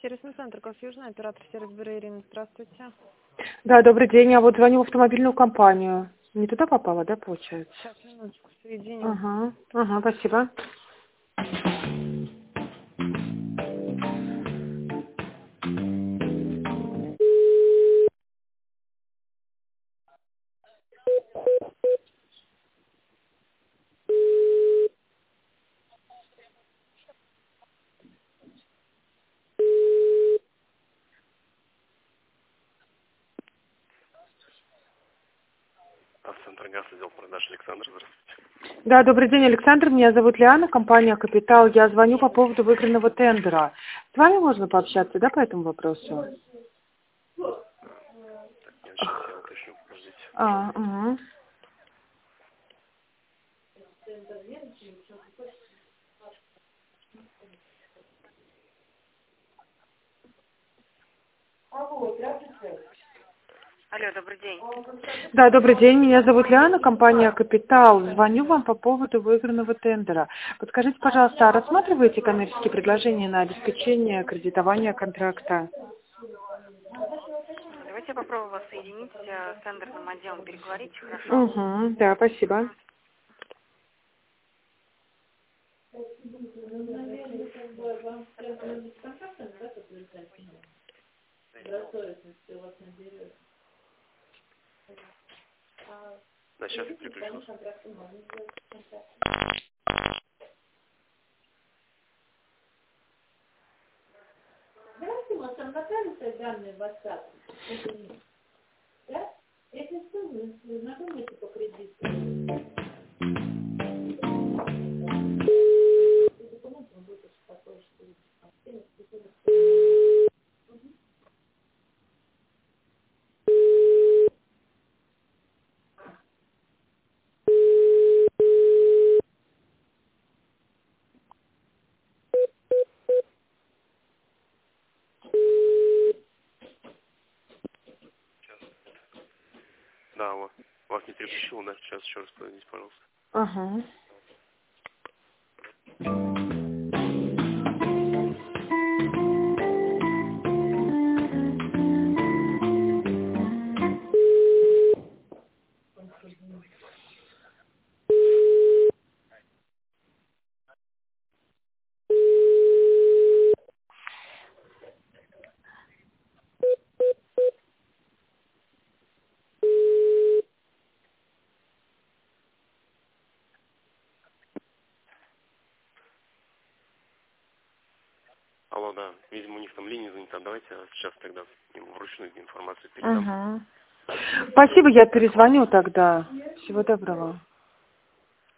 Сервисный центр Госюжный, оператор сервис-бюро Ирина, здравствуйте. Да, добрый день. Я вот звоню в автомобильную компанию. Не туда попала, да, получается? Сейчас, минуточку, соединю. Ага, спасибо. Автоцентр ГАЗ, отдел продаж, Александр, здравствуйте. Да, добрый день, Александр. Меня зовут Лиана, компания «Капитал». Я звоню по поводу выигранного тендера. С вами можно пообщаться, да, по этому вопросу? Нет, сейчас я уточню, подождите. Угу. Алло, добрый день. Да, добрый день. Меня зовут Лиана, компания «Капитал». Звоню вам по поводу выигранного тендера. Подскажите, пожалуйста, а рассматриваете коммерческие предложения на обеспечение кредитования контракта? Давайте я попробую вас соединить с тендерным отделом. Переговорите, хорошо? Угу, да, спасибо. Да, сейчас я переключусь. Давайте мы там накажете данные в WhatsApp. Да? Если что, вы знакомитесь по кредиту. Да, вас не переключил, да? Сейчас еще раз подойдите, пожалуйста. Ага. Алло, да. Видимо, у них там линия занята. Давайте я сейчас тогда им вручную информацию передам. Спасибо, я перезвоню тогда. Всего доброго.